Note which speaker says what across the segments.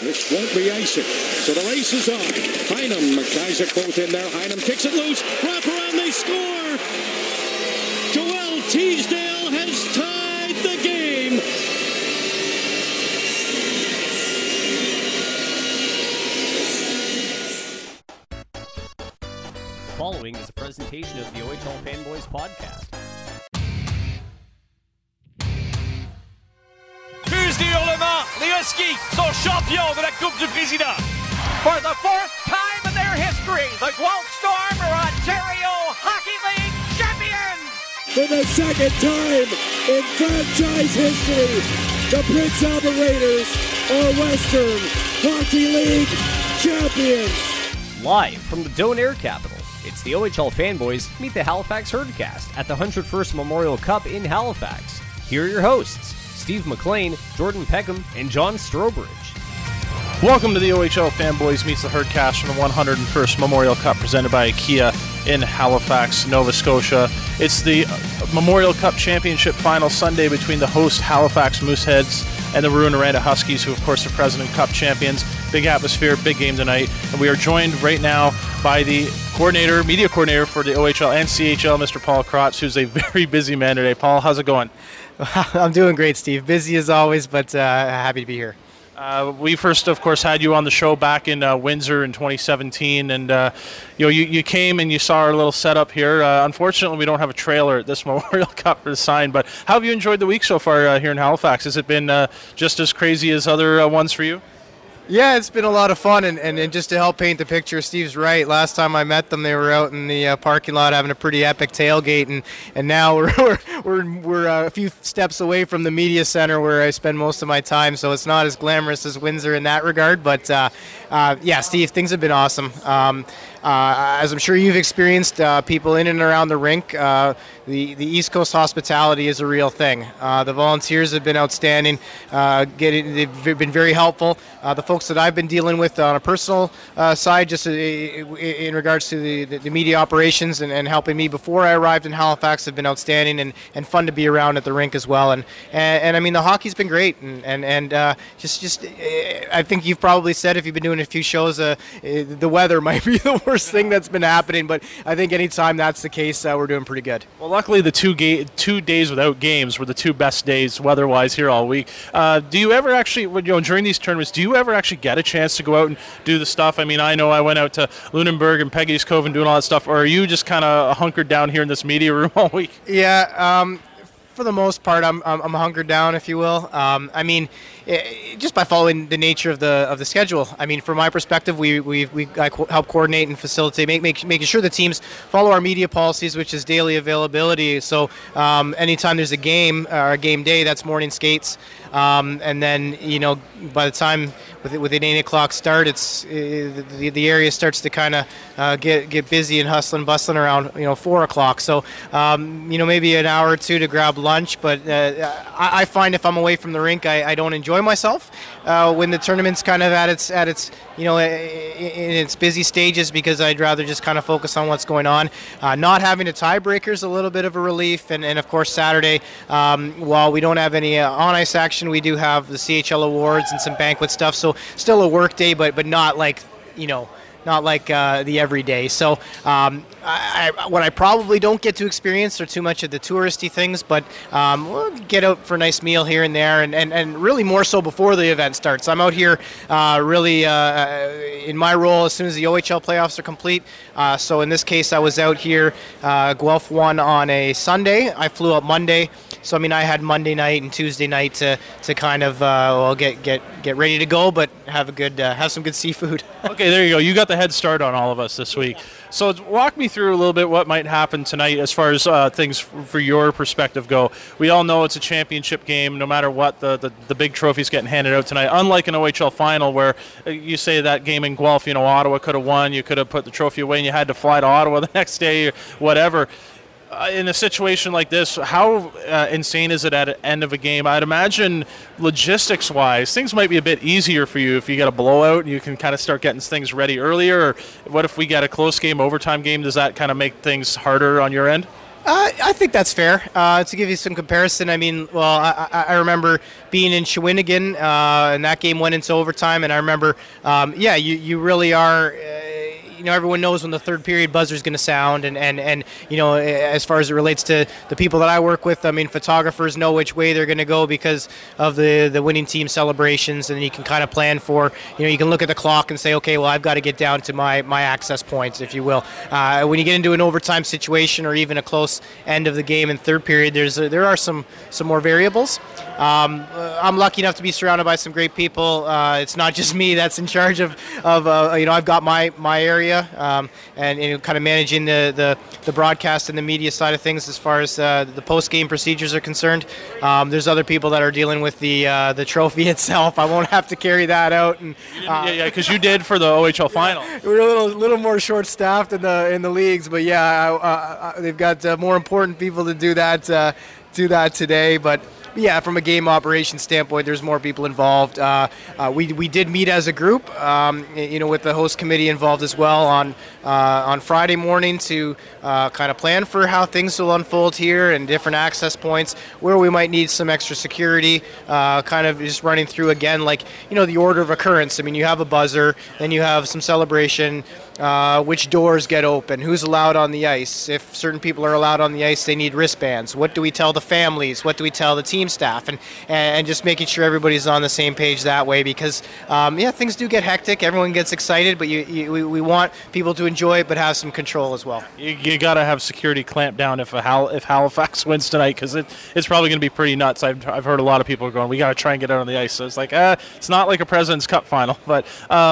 Speaker 1: This won't be icing. So the race is on. Heinem, McIsaac both in there. Heinem kicks it loose. Wrap around, they score. Joel Teasdale has tied the game.
Speaker 2: The following is a presentation of the OHL Fanboys podcast.
Speaker 3: Fuse du hurlement, les Huskies sont champions de la Coupe du Président. For the fourth time in their history, the Guelph Storm are Ontario Hockey League champions!
Speaker 4: For the second time in franchise history, the Prince Albert Raiders are Western Hockey League champions.
Speaker 2: Live from the Donair capital, it's the OHL Fanboys meet the Halifax Herdcast at the 101st Memorial Cup in Halifax. Here are your hosts, Steve McLean, Jordan Peckham, and John Strobridge.
Speaker 5: Welcome to the OHL Fanboys Meets the Herdcast from the 101st Memorial Cup presented by IKEA in Halifax, Nova Scotia. It's the Memorial Cup Championship final Sunday between the host Halifax Mooseheads and the Rouyn-Noranda Huskies, who of course are President Cup champions. Big atmosphere, big game tonight. And we are joined right now by the media coordinator for the OHL and CHL, Mr. Paul Krotz, who's a very busy man today. Paul, how's it going?
Speaker 6: I'm doing great, Steve. Busy as always, but happy to be here.
Speaker 5: We first, of course, had you on the show back in Windsor in 2017, and you came and you saw our little setup here. Unfortunately, we don't have a trailer at this Memorial Cup for the sign, but how have you enjoyed the week so far here in Halifax? Has it been just as crazy as other ones for you?
Speaker 6: Yeah, it's been a lot of fun, and just to help paint the picture, Steve's right. Last time I met them, they were out in the parking lot having a pretty epic tailgate, and now we're a few steps away from the media center where I spend most of my time. So it's not as glamorous as Windsor in that regard, but yeah, Steve, things have been awesome. As I'm sure you've experienced, people in and around the rink, the East Coast hospitality is a real thing. The volunteers have been outstanding. They've been very helpful. The folks that I've been dealing with on a personal side, just in regards to the media operations and helping me before I arrived in Halifax, have been outstanding and fun to be around at the rink as well. And I mean, the hockey's been great. And just I think you've probably said, if you've been doing a few shows, the weather might be the worst thing that's been happening, but I think anytime that's the case, we're doing pretty good.
Speaker 5: Well, luckily the 2 days without games were the two best days weather-wise here all week. Do you ever actually, during these tournaments, do you ever actually get a chance to go out and do the stuff? I mean, I know I went out to Lunenburg and Peggy's Cove and doing all that stuff, or are you just kind of hunkered down here in this media room all week?
Speaker 6: Yeah, for the most part, I'm hunkered down, if you will. I mean, just by following the nature of the schedule. I mean, from my perspective, I help coordinate and facilitate, making sure the teams follow our media policies, which is daily availability. So anytime there's a game or a game day, that's morning skates, and then by the time with an 8 o'clock start, it's the area starts to kind of get busy and hustling, bustling around 4 o'clock. So maybe an hour or two to grab lunch, but I find if I'm away from the rink, I don't enjoy myself when the tournament's kind of at its in its busy stages, because I'd rather just kind of focus on what's going on. Not having a tiebreaker is a little bit of a relief, and of course Saturday, while we don't have any on ice action, we do have the CHL awards and some banquet stuff. So still a work day, but not like the everyday. So what I probably don't get to experience are too much of the touristy things, but we'll get out for a nice meal here and there, and really more so before the event starts. I'm out here really in my role as soon as the OHL playoffs are complete. So in this case, I was out here. Guelph won on a Sunday. I flew up Monday. So I mean, I had Monday night and Tuesday night to kind of get ready to go, but have some good seafood.
Speaker 5: Okay, there you go. You got the head start on all of us this week. So walk me through a little bit what might happen tonight as far as things for your perspective go. We all know it's a championship game, no matter what. The big trophy's getting handed out tonight. Unlike an OHL final where you say that game in Guelph, Ottawa could have won, you could have put the trophy away, and you had to fly to Ottawa the next day or whatever. In a situation like this, how insane is it at the end of a game? I'd imagine logistics-wise, things might be a bit easier for you if you get a blowout and you can kind of start getting things ready earlier. Or what if we get a close game, overtime game? Does that kind of make things harder on your end?
Speaker 6: I think that's fair. To give you some comparison, I mean, well, I remember being in Shawinigan, and that game went into overtime, and I remember, you really are. Everyone knows when the third period buzzer is going to sound, and as far as it relates to the people that I work with, I mean, photographers know which way they're going to go because of the winning team celebrations, and you can kind of plan for, you can look at the clock and say, okay, well, I've got to get down to my access points, if you will. When you get into an overtime situation or even a close end of the game in third period, there are some more variables. I'm lucky enough to be surrounded by some great people. It's not just me that's in charge of I've got my area. And kind of managing the broadcast and the media side of things as far as the post-game procedures are concerned. There's other people that are dealing with the trophy itself. I won't have to carry that out. And
Speaker 5: because you did for the OHL final.
Speaker 6: We're a little more short-staffed in the leagues, but they've got more important people to do that today. But yeah, from a game operation standpoint, there's more people involved. We did meet as a group, with the host committee involved as well on Friday morning to kind of plan for how things will unfold here and different access points where we might need some extra security. Kind of just running through again, the order of occurrence. I mean, you have a buzzer, then you have some celebration. Which doors get open, who's allowed on the ice. If certain people are allowed on the ice, they need wristbands. What do we tell the families? What do we tell the team staff? And just making sure everybody's on the same page that way because, things do get hectic. Everyone gets excited, but we want people to enjoy it but have some control as well.
Speaker 5: You got to have security clamped down if Halifax wins tonight because it's probably going to be pretty nuts. I've heard a lot of people going, we got to try and get out on the ice. So it's like, it's not like a President's Cup final. But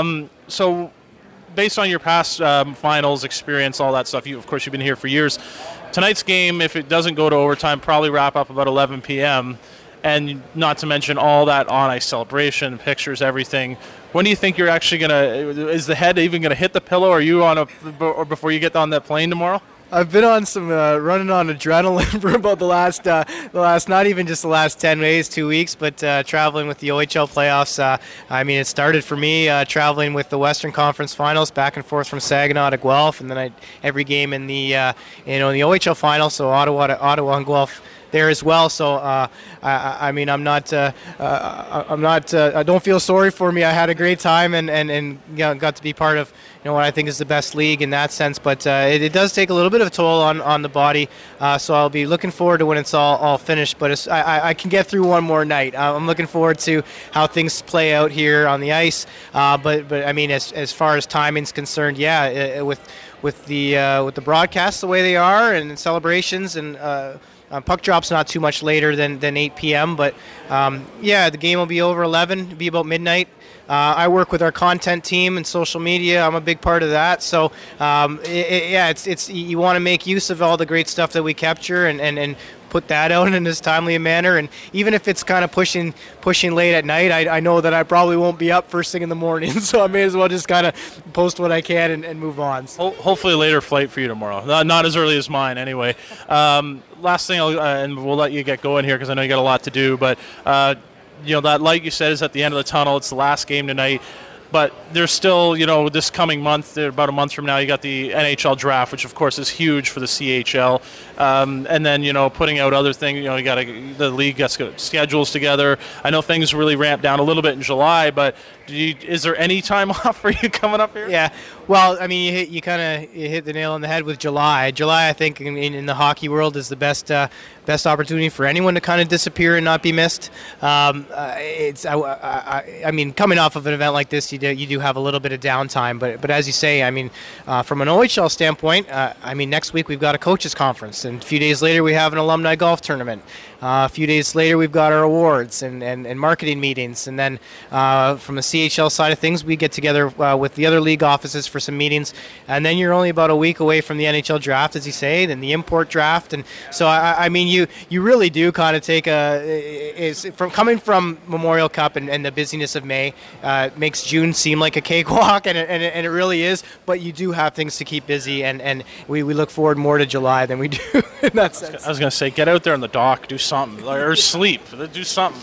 Speaker 5: so based on your past finals experience, all that stuff, you've been here for years. Tonight's game, if it doesn't go to overtime, probably wrap up about 11 p.m., and not to mention all that on-ice celebration, pictures, everything. When do you think you're actually going to – is the head even going to hit the pillow? Are you or before you get on that plane tomorrow?
Speaker 6: I've been on some running on adrenaline for about the last not even just the last 10 days, 2 weeks, but traveling with the OHL playoffs. It started for me traveling with the Western Conference Finals back and forth from Saginaw to Guelph, and then every game in the the OHL final, so Ottawa to Ottawa and Guelph there as well. So I don't feel sorry for me. I had a great time and got to be part of what I think is the best league in that sense. But it does take a little bit of a toll on the body. So I'll be looking forward to when it's all finished. But I can get through one more night. I'm looking forward to how things play out here on the ice. But I mean, as far as timing's concerned, with the broadcasts the way they are and celebrations and. Puck drop's not too much later than 8 p.m., but the game will be over 11. It'll be about midnight. I work with our content team and social media. I'm a big part of that. So, it's you want to make use of all the great stuff that we capture and put that out in as timely a manner. And even if it's kind of pushing late at night, I know that I probably won't be up first thing in the morning. So I may as well just kind of post what I can and move on. So.
Speaker 5: Hopefully a later flight for you tomorrow. Not as early as mine anyway. Last thing, and we'll let you get going here because I know you got a lot to do. But, that light you said is at the end of the tunnel. It's the last game tonight. But there's still, this coming month, about a month from now, you got the NHL draft, which of course is huge for the CHL. And then, putting out other things, the league gets schedules together. I know things really ramped down a little bit in July, but is there any time off for you coming up here?
Speaker 6: Yeah. Well, I mean, you hit the nail on the head with July. July, I think, in the hockey world is the best opportunity for anyone to kind of disappear and not be missed. Coming off of an event like this, you do have a little bit of downtime, but as you say, from an OHL standpoint, next week we've got a coaches conference, and a few days later we have an alumni golf tournament. A few days later we've got our awards and marketing meetings, and then from the CHL side of things, we get together with the other league offices for some meetings, and then you're only about a week away from the NHL draft, as you say, then the import draft, and so you really do kind of take coming from Memorial Cup and the busyness of May makes June seem like a cakewalk, and it really is, but you do have things to keep busy, and we look forward more to July than we do in that sense.
Speaker 5: I was going to say, get out there on the dock, do something, or sleep, do something for that.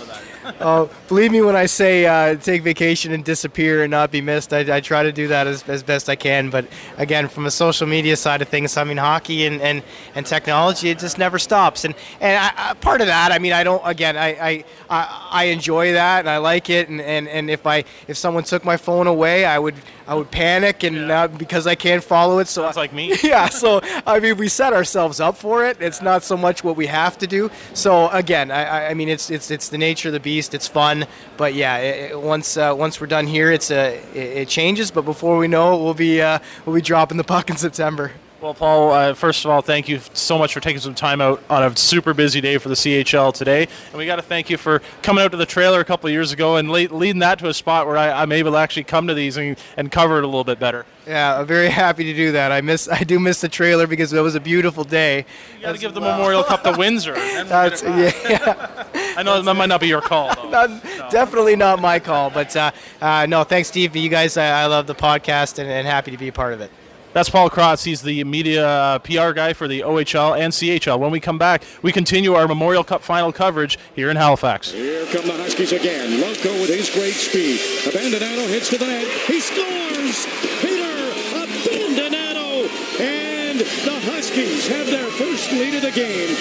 Speaker 6: Believe me when I say take vacation and disappear and not be missed. I try to do that as best I can. But again, from a social media side of things, I mean, hockey and technology, it just never stops. And part of that, I mean, I enjoy that and I like it. And if someone took my phone away, I would panic and because I can't follow it. So
Speaker 5: sounds like me.
Speaker 6: Yeah. So I mean, we set ourselves up for it. It's not so much what we have to do. So again, I mean, it's the nature of the beast. It's fun, but yeah, once we're done here, it changes. But before we know it, we'll be dropping the puck in September.
Speaker 5: Well, Paul, first of all, thank you so much for taking some time out on a super busy day for the CHL today. And we got to thank you for coming out to the trailer a couple of years ago and leading that to a spot where I'm able to actually come to these and cover it a little bit better.
Speaker 6: Yeah, I'm very happy to do that. I do miss the trailer because it was a beautiful day.
Speaker 5: You got to give the Memorial Cup to Windsor.
Speaker 6: Yeah.
Speaker 5: I know that might not be your call, though.
Speaker 6: Definitely not my call. But no, thanks, Steve. You guys, I love the podcast and happy to be a part of it.
Speaker 5: That's Paul Krotz. He's the media PR guy for the OHL and CHL. When we come back, we continue our Memorial Cup final coverage here in Halifax.
Speaker 1: Here come the Huskies again. Loco with his great speed. Abandonado hits to the net. He scores! Peter Abandonado! And the Huskies have their first lead of the game.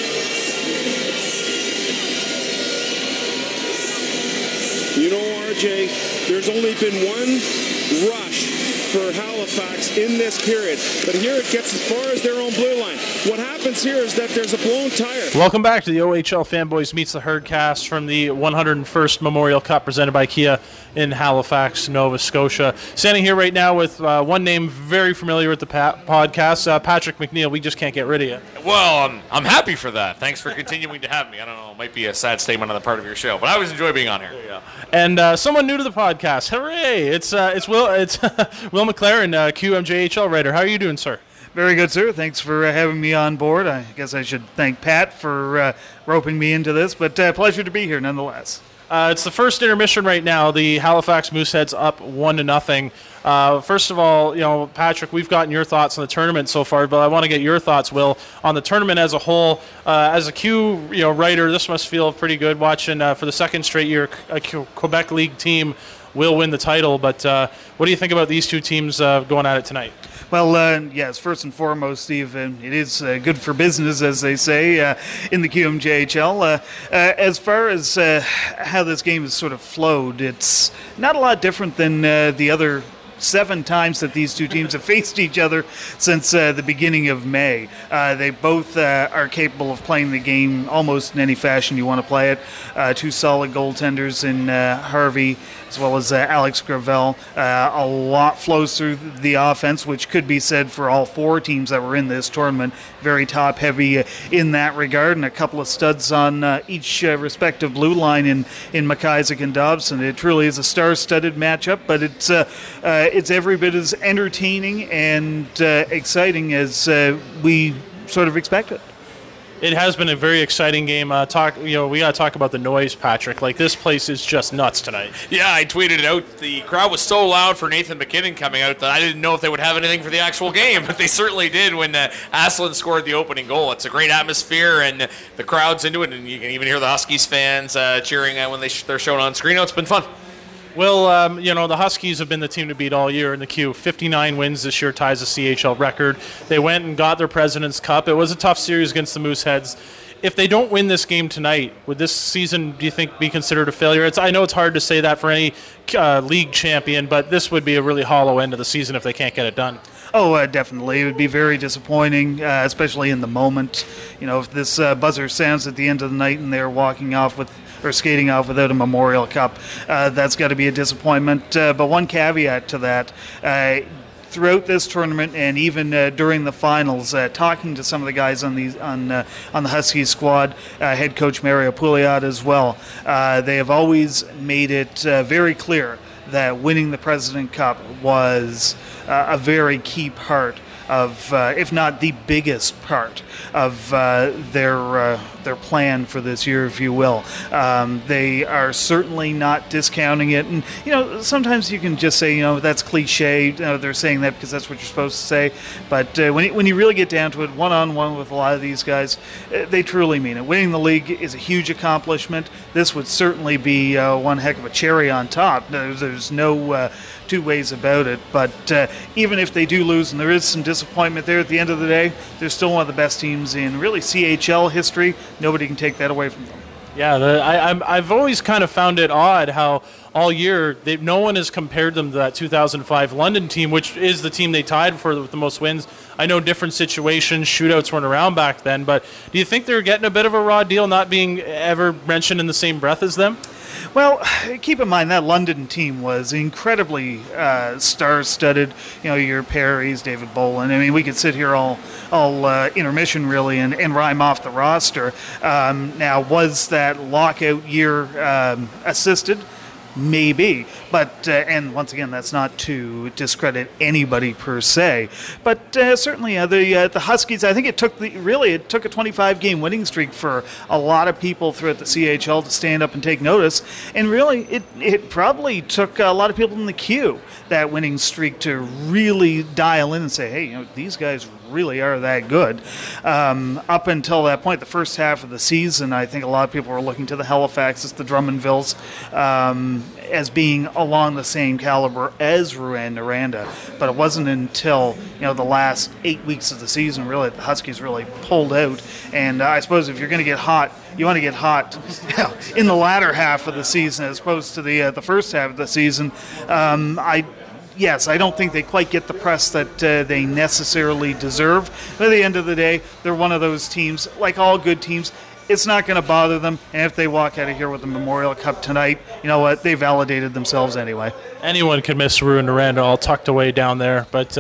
Speaker 1: You know, RJ, there's only been one rush for Halifax in this period, but here it gets as far as their own blue line. What happens here is that there's a blown tire.
Speaker 5: Welcome back to the OHL Fanboys Meets the Herdcast from the 101st Memorial Cup presented by Kia in Halifax, Nova Scotia. Standing here right now with one name very familiar with the podcast, Patrick McNeil. We just can't get rid of you.
Speaker 7: Well, I'm happy for that. Thanks for continuing to have me. I don't know, it might be a sad statement on the part of your show, but I always enjoy being on here.
Speaker 5: And someone new to the podcast. Hooray! It's Will McLaren, QMJHL writer. How are you doing, sir?
Speaker 8: Very good, sir. Thanks for having me on board. I guess I should thank Pat for roping me into this, but pleasure to be here nonetheless.
Speaker 5: It's the first intermission right now. The Halifax Mooseheads up 1-0. First of all, Patrick, we've gotten your thoughts on the tournament so far, but I want to get your thoughts, Will, on the tournament as a whole. As a Q writer, this must feel pretty good watching for the second straight year a Quebec League team will win the title. But what do you think about these two teams going at it tonight?
Speaker 8: Well, yes, first and foremost, Steve, it is good for business, as they say, in the QMJHL. As far as how this game has sort of flowed, it's not a lot different than the other 7 times that these two teams have faced each other since the beginning of May. They both are capable of playing the game almost in any fashion you want to play it. Two solid goaltenders in Harvey as well as Alex Gravel. A lot flows through the offense, which could be said for all 4 teams that were in this tournament. Very top-heavy in that regard, and a couple of studs on each respective blue line in McIsaac and Dobson. It truly is a star-studded matchup, but it's every bit as entertaining and exciting as we sort of expected.
Speaker 5: It has been a very exciting game. We got to talk about the noise, Patrick. Like, this place is just nuts tonight.
Speaker 7: Yeah, I tweeted it out. The crowd was so loud for Nathan McKinnon coming out that I didn't know if they would have anything for the actual game, but they certainly did when Aslan scored the opening goal. It's a great atmosphere, and the crowd's into it, and you can even hear the Huskies fans cheering when they're shown on screen. It's been fun.
Speaker 5: Well, the Huskies have been the team to beat all year in the Q. 59 wins this year ties the CHL record. They went and got their President's Cup. It was a tough series against the Mooseheads. If they don't win this game tonight, would this season, do you think, be considered a failure? I know it's hard to say that for any league champion, but this would be a really hollow end of the season if they can't get it done.
Speaker 8: Oh, definitely. It would be very disappointing, especially in the moment. If this buzzer sounds at the end of the night and they're skating off without a Memorial Cup, that's got to be a disappointment. But one caveat to that, throughout this tournament and even during the finals, talking to some of the guys on the Huskies squad, head coach Mario Pouliot as well, they have always made it very clear that winning the President Cup was a very key part of, if not the biggest part of their plan for this year, if you will. They are certainly not discounting it, and sometimes you can just say, that's cliche. They're saying that because that's what you're supposed to say. But when you really get down to it, one-on-one with a lot of these guys, they truly mean it. Winning the league is a huge accomplishment. This would certainly be one heck of a cherry on top. There's no two ways about it. But even if they do lose, and there is some disappointment there, at the end of the day, they're still one of the best teams in really CHL history. Nobody can take that away from them.
Speaker 5: Yeah, I've always kind of found it odd how all year no one has compared them to that 2005 London team, which is the team they tied for with the most wins. I know different situations, shootouts weren't around back then, but do you think they're getting a bit of a raw deal not being ever mentioned in the same breath as them?
Speaker 8: Well, keep in mind that London team was incredibly star-studded. Your Perrys, David Boland. I mean, we could sit here all intermission really and rhyme off the roster. Now, was that lockout year assisted? Maybe, but and once again, that's not to discredit anybody per se, but certainly the Huskies. I think it took a 25-game winning streak for a lot of people throughout the CHL to stand up and take notice, and really it probably took a lot of people in the queue, that winning streak, to really dial in and say, hey, these guys really are that good. Up until that point, the first half of the season, I think a lot of people were looking to the Halifaxes, the Drummondvilles, as being along the same caliber as Rouyn-Noranda. But it wasn't until the last 8 weeks of the season really that the Huskies really pulled out. And I suppose if you're going to get hot, you want to get hot in the latter half of the season as opposed to the first half of the season. Yes, I don't think they quite get the press that they necessarily deserve. But at the end of the day, they're one of those teams, like all good teams. It's not going to bother them, and if they walk out of here with the Memorial Cup tonight, you know what? They validated themselves anyway.
Speaker 5: Anyone could miss Rouyn-Noranda all tucked away down there, but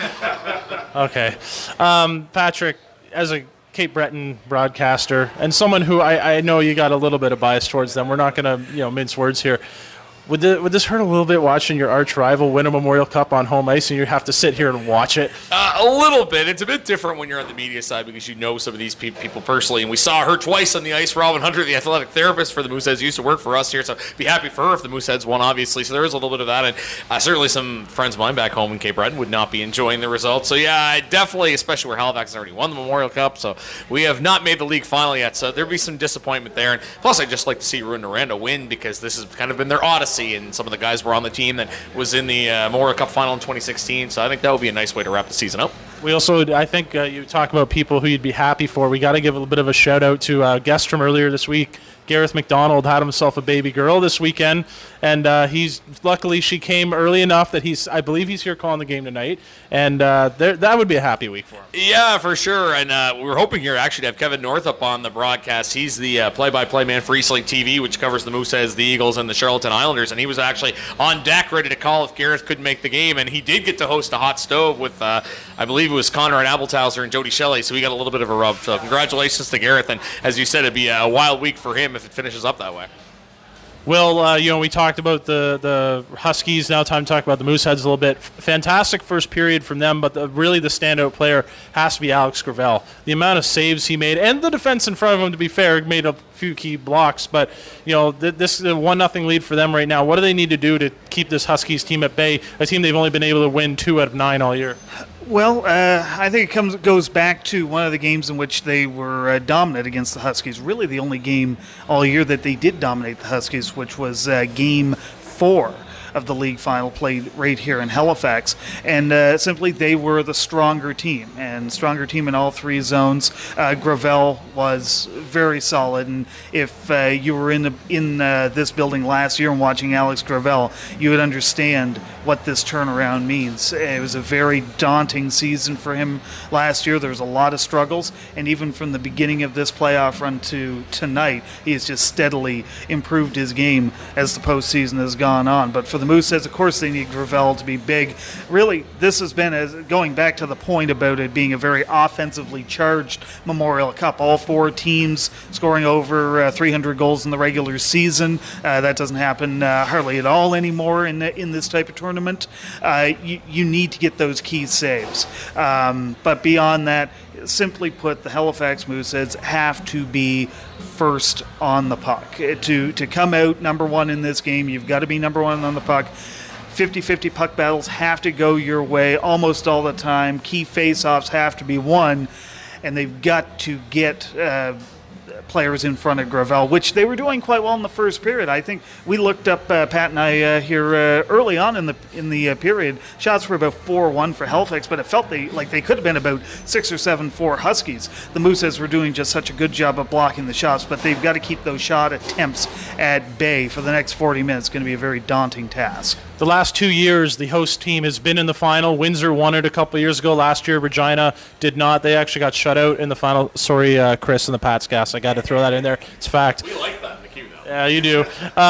Speaker 5: okay. Patrick, as a Cape Breton broadcaster and someone who I know you got a little bit of bias towards them, we're not going to mince words here. Would this hurt a little bit watching your arch rival win a Memorial Cup on home ice and you have to sit here and watch it?
Speaker 7: A little bit. It's a bit different when you're on the media side because you know some of these people personally. And we saw her twice on the ice. Robin Hunter, the athletic therapist for the Mooseheads, used to work for us here. So be happy for her if the Mooseheads won, obviously. So there is a little bit of that. And certainly some friends of mine back home in Cape Breton would not be enjoying the results. So yeah, definitely, especially where Halifax has already won the Memorial Cup. So we have not made the league final yet. So there'd be some disappointment there. And plus, I'd just like to see Rouyn-Noranda win because this has kind of been their odyssey. And some of the guys were on the team that was in the Memorial Cup final in 2016, so I think that would be a nice way to wrap the season up.
Speaker 5: We also, I think you talk about people who you'd be happy for. We got to give a little bit of a shout out to guest from earlier this week. Gareth McDonald had himself a baby girl this weekend, and luckily she came early enough that I believe he's here calling the game tonight, and that would be a happy week for him.
Speaker 7: Yeah, for sure, and we were hoping here actually to have Kevin Northup on the broadcast. He's the play-by-play man for Eastlink TV, which covers the Mooseheads, the Eagles, and the Charlottetown Islanders, and he was actually on deck ready to call if Gareth couldn't make the game, and he did get to host a hot stove with, I believe it was Conrad Abeltauser and Jody Shelley, so we got a little bit of a rub. So congratulations to Gareth, and as you said, it'd be a wild week for him if it finishes up that way.
Speaker 5: Well, we talked about the Huskies. Now time to talk about the Mooseheads a little bit. Fantastic first period from them, but really the standout player has to be Alex Gravel. The amount of saves he made, and the defense in front of him, to be fair, made a few key blocks. But, this is a 1-0 lead for them right now. What do they need to do to keep this Huskies team at bay, a team they've only been able to win 2 out of 9 all year?
Speaker 8: Well, I think it goes back to one of the games in which they were dominant against the Huskies. Really the only game all year that they did dominate the Huskies, which was Game 4 of the league final played right here in Halifax. And simply they were the stronger team, and stronger team in all 3 zones. Gravel was very solid, and if you were in this building last year and watching Alex Gravel, you would understand what this turnaround means. It was a very daunting season for him last year. There was a lot of struggles, and even from the beginning of this playoff run to tonight, he has just steadily improved his game as the postseason has gone on. But for the Mooseheads. Of course, they need Gravel to be big. Really, this has been, going back to the point about it being a very offensively charged Memorial Cup. All 4 teams scoring over 300 goals in the regular season. That doesn't happen hardly at all anymore in this type of tournament. You need to get those key saves. But beyond that, simply put, the Halifax Mooseheads have to be first on the puck. To come out number one in this game, you've got to be number one on the puck. 50-50 puck battles have to go your way almost all the time. Key face-offs have to be won, and they've got to get players in front of Gravel, which they were doing quite well in the first period. I think we looked up, Pat and I here early on in the period. Shots were about 4-1 for Halifax, but it felt like they could have been about 6 or 7 for Huskies. The Mooseheads were doing just such a good job of blocking the shots, but they've got to keep those shot attempts at bay for the next 40 minutes. It's going to be a very daunting task.
Speaker 5: The last 2 years, the host team has been in the final. Windsor won it a couple of years ago. Last year, Regina did not. They actually got shut out in the final. Sorry, Chris and the Pats gas. I got to throw that in there. It's a fact.
Speaker 7: We like that in the queue, though.
Speaker 5: Yeah, you do.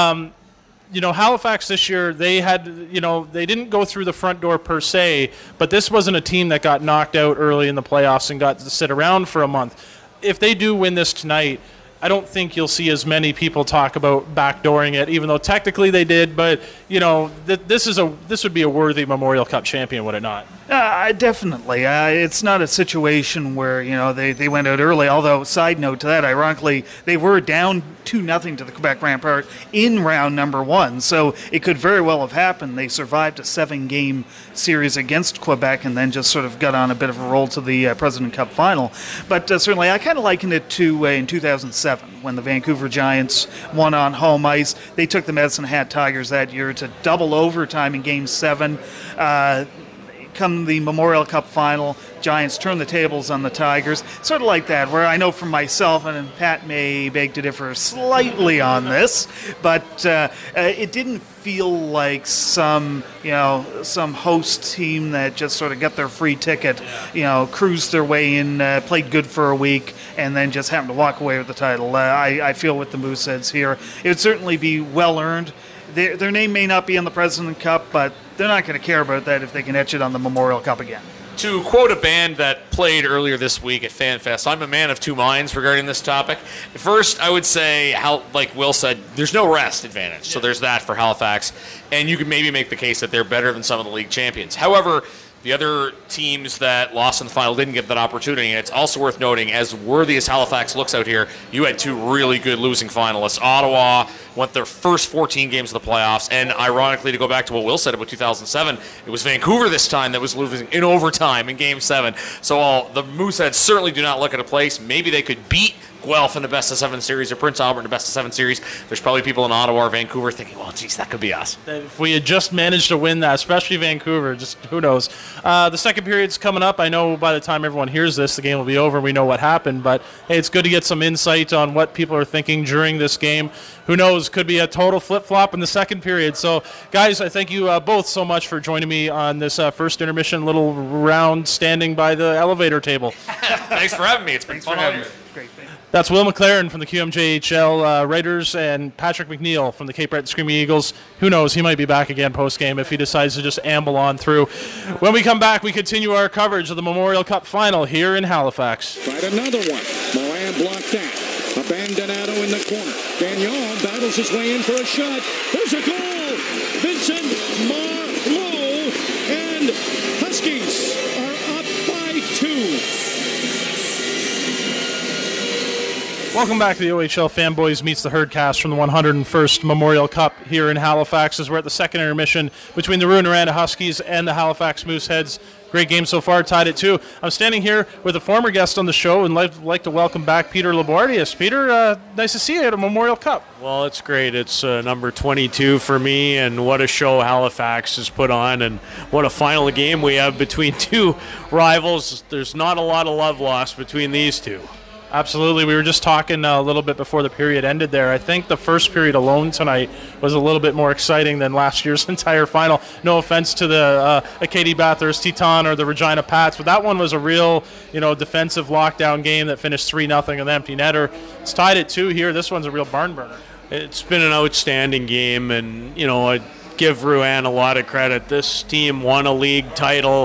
Speaker 5: Halifax this year, they didn't go through the front door per se, but this wasn't a team that got knocked out early in the playoffs and got to sit around for a month. If they do win this tonight, I don't think you'll see as many people talk about backdooring it, even though technically they did. But this would be a worthy Memorial Cup champion, would it not?
Speaker 8: Definitely. It's not a situation where they went out early. Although, side note to that, ironically, they were down 2-0 to the Quebec Rampart in round number 1. So it could very well have happened. They survived a 7-game series against Quebec and then just sort of got on a bit of a roll to the President Cup final. But certainly, I kind of liken it to in 2007 when the Vancouver Giants won on home ice. They took the Medicine Hat Tigers that year to double overtime in Game 7. Come the Memorial Cup final, Giants turn the tables on the Tigers. Sort of like that, where I know from myself, and Pat may beg to differ slightly on this, but it didn't feel like some host team that just sort of got their free ticket, cruised their way in, played good for a week, and then just happened to walk away with the title. I feel with the Mooseheads here, it would certainly be well earned. Their name may not be on the President Cup, but they're not going to care about that if they can etch it on the Memorial Cup again.
Speaker 7: To quote a band that played earlier this week at FanFest, I'm a man of two minds regarding this topic. First, I would say, like Will said, there's no rest advantage, so there's that for Halifax, and you could maybe make the case that they're better than some of the league champions. However, the other teams that lost in the final didn't get that opportunity, and it's also worth noting, as worthy as Halifax looks out here, you had 2 really good losing finalists. Ottawa went their first 14 games of the playoffs, and ironically, to go back to what Will said about 2007, it was Vancouver this time that was losing in overtime in Game 7. So while the Mooseheads certainly do not look at a place, maybe they could beat Guelph in the best-of-7 series or Prince Albert in the best-of-7 series. There's probably people in Ottawa or Vancouver thinking, well, geez, that could be us.
Speaker 5: If we had just managed to win that, especially Vancouver, just who knows. The second period's coming up. I know by the time everyone hears this, the game will be over. We know what happened, but hey, it's good to get some insight on what people are thinking during this game. Who knows? Could be a total flip-flop in the second period. So, guys, I thank you both so much for joining me on this first intermission little round standing by the elevator table.
Speaker 7: Thanks for having me. It's been fun all year.
Speaker 8: Great thing.
Speaker 5: That's Will McLaren from the QMJHL Raiders and Patrick McNeil from the Cape Breton Screaming Eagles. Who knows? He might be back again post-game if he decides to just amble on through. When we come back, we continue our coverage of the Memorial Cup final here in Halifax.
Speaker 1: Tried another one. Moran blocked that. Abandonado in the corner. Gagnon battles his way in for a shot. There's a goal! Vincent Marleau, and Huskies are up by 2.
Speaker 5: Welcome back to the OHL Fanboys Meets the Herdcast from the 101st Memorial Cup here in Halifax as we're at the second intermission between the Rouyn-Noranda Huskies and the Halifax Mooseheads. Great game so far, tied at 2. I'm standing here with a former guest on the show and like to welcome back Peter Labordius. Peter, nice to see you at a Memorial Cup.
Speaker 9: Well, it's great. It's number 22 for me, and what a show Halifax has put on, and what a final game we have between 2 rivals. There's not a lot of love lost between these 2.
Speaker 5: Absolutely. We were just talking a little bit before the period ended there. I think the first period alone tonight was a little bit more exciting than last year's entire final. No offense to the Acadie Bathurst Teton or the Regina Pats, but that one was a real, defensive lockdown game that finished 3-0 with empty netter. It's tied at 2 here. This one's a real barn burner.
Speaker 9: It's been an outstanding game, and, I give Rouen a lot of credit. This team won a league title.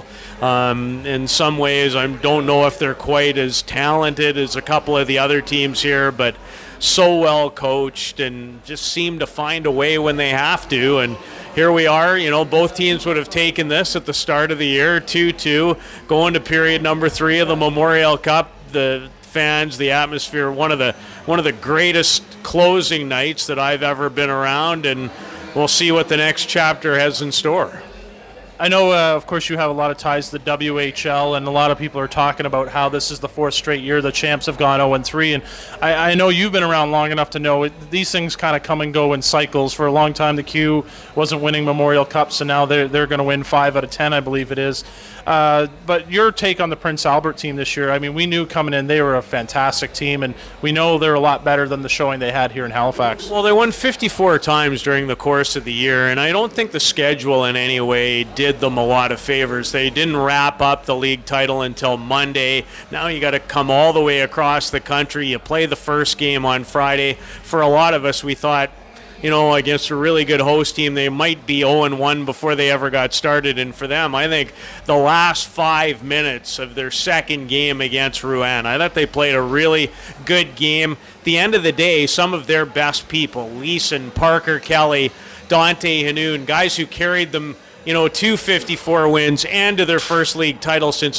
Speaker 9: In some ways, I don't know if they're quite as talented as a couple of the other teams here, but so well coached and just seem to find a way when they have to. And here we are, both teams would have taken this at the start of the year, 2-2, going to period number 3 of the Memorial Cup. The fans, the atmosphere, one of the greatest closing nights that I've ever been around, and we'll see what the next chapter has in store.
Speaker 5: I know, of course, you have a lot of ties to the WHL, and a lot of people are talking about how this is the 4th straight year the champs have gone 0-3. And I know you've been around long enough to know these things kind of come and go in cycles. For a long time, the Q wasn't winning Memorial Cups, and now they're going to win 5 out of 10, I believe it is. But your take on the Prince Albert team this year, I mean, we knew coming in they were a fantastic team, and we know they're a lot better than the showing they had here in Halifax.
Speaker 9: Well, they won 54 times during the course of the year, and I don't think the schedule in any way did them a lot of favors. They didn't wrap up the league title until Monday. Now you got to come all the way across the country. You play the first game on Friday. For a lot of us, we thought, against a really good host team, they might be 0-1 before they ever got started. And for them, I think the last 5 minutes of their second game against Rouen, I thought they played a really good game. At the end of the day, some of their best people, Leeson, Parker Kelly, Dante Hanoun, guys who carried them, to 54 wins and to their first league title since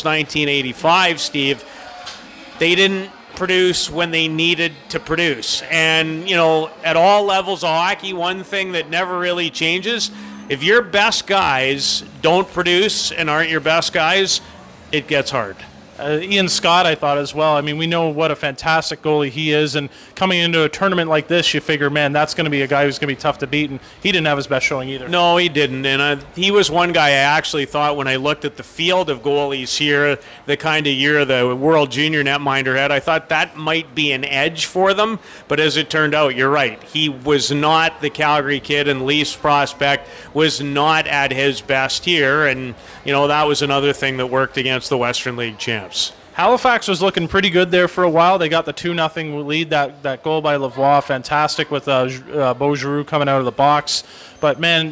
Speaker 9: 1985, Steve, they didn't produce when they needed to produce. And, at all levels of hockey, one thing that never really changes, if your best guys don't produce and aren't your best guys, it gets hard.
Speaker 5: Ian Scott, I thought as well. I mean, we know what a fantastic goalie he is, and coming into a tournament like this, you figure, man, that's going to be a guy who's going to be tough to beat, and he didn't have his best showing either.
Speaker 9: No, he didn't, and he was one guy I actually thought when I looked at the field of goalies here, the kind of year the World Junior Netminder had, I thought that might be an edge for them, but as it turned out, you're right. He was not the Calgary kid, and Leafs prospect was not at his best here, and, that was another thing that worked against the Western League champs.
Speaker 5: Halifax was looking pretty good there for a while. They got the 2-0 lead. That goal by Lavoie, fantastic with Beau Giroux coming out of the box. But, man,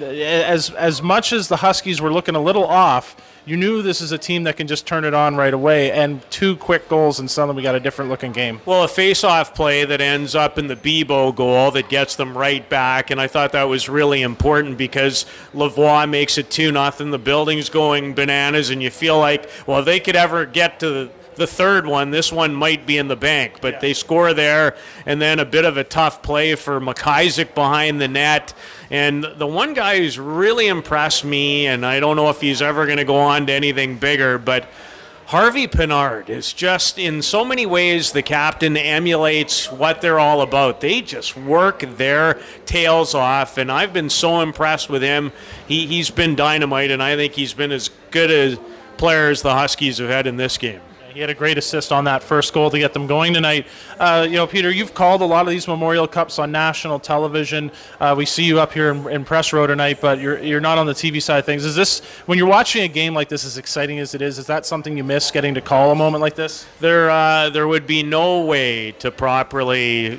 Speaker 5: as much as the Huskies were looking a little off, you knew this is a team that can just turn it on right away. And 2 quick goals, and suddenly we got a different-looking game.
Speaker 9: Well, a face-off play that ends up in the Bebo goal that gets them right back, and I thought that was really important because Lavoie makes it 2-0. The building's going bananas, and you feel like, well, if they could ever get to the third one, this one might be in the bank, but they score there, and then a bit of a tough play for McIsaac behind the net. And the one guy who's really impressed me, and I don't know if he's ever going to go on to anything bigger, but Harvey Pinard is just, in so many ways, the captain emulates what they're all about. They just work their tails off, and I've been so impressed with him. He's been dynamite, and I think he's been as good a player as the Huskies have had in this game.
Speaker 5: He had a great assist on that first goal to get them going tonight. Peter, you've called a lot of these Memorial Cups on national television. We see you up here in press row tonight, but you're not on the TV side of things. Is this, when you're watching a game like this, as exciting as it is that something you miss, getting to call a moment like this?
Speaker 9: There would be no way to properly